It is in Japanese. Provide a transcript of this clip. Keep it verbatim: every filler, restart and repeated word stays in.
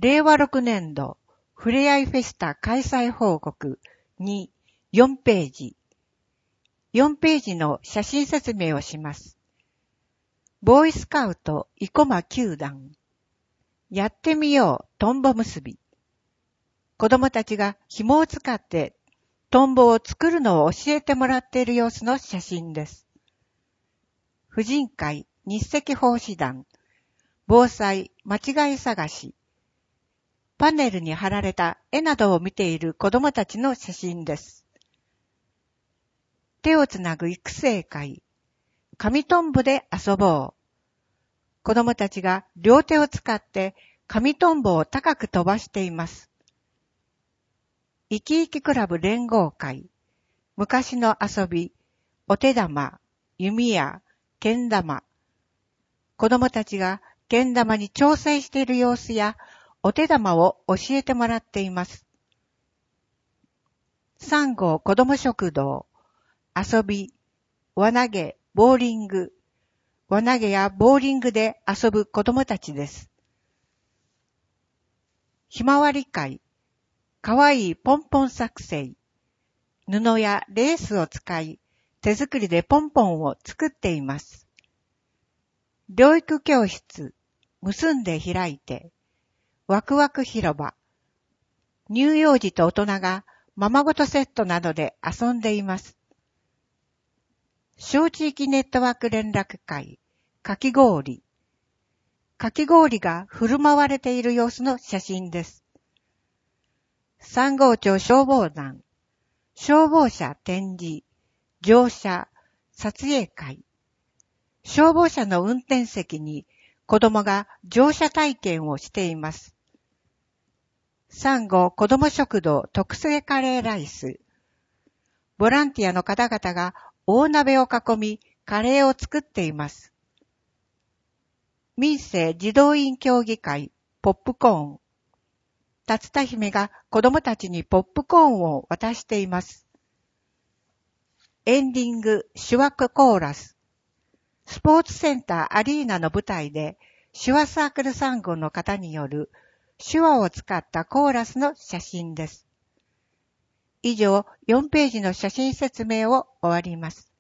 れいわろくねんどふれあいフェスタ開催報告によんページ。よんページの写真説明をします。ボーイスカウト生駒球団。やってみようトンボ結び。子供たちが紐を使ってトンボを作るのを教えてもらっている様子の写真です。婦人会日赤奉仕団。防災間違い探し。パネルに貼られた絵などを見ている子供たちの写真です。手をつなぐ育成会。紙トンボで遊ぼう。子供たちが両手を使って紙トンボを高く飛ばしています。生き生きクラブ連合会。昔の遊び、お手玉、弓矢、けん玉。子供たちがけん玉に挑戦している様子やお手玉を教えてもらっています。さん号子供食堂。遊び、輪投げ、ボーリング。輪投げやボーリングで遊ぶ子供たちです。ひまわり会。かわいいポンポン作成。布やレースを使い、手作りでポンポンを作っています。療育教室。結んで開いて。ワクワク広場。乳幼児と大人がままごとセットなどで遊んでいます。小地域ネットワーク連絡会。かき氷。かき氷が振る舞われている様子の写真です。さん号町消防団。消防車展示。乗車。撮影会。消防車の運転席に子供が乗車体験をしています。さん号子供食堂特製カレーライス。ボランティアの方々が大鍋を囲みカレーを作っています。民生児童院協議会ポップコーン。竜田姫が子供たちにポップコーンを渡しています。エンディング手話コーラス。スポーツセンターアリーナの舞台で手話サークルさん号の方による手話を使ったコーラスの写真です。以上よんページの写真説明を終わります。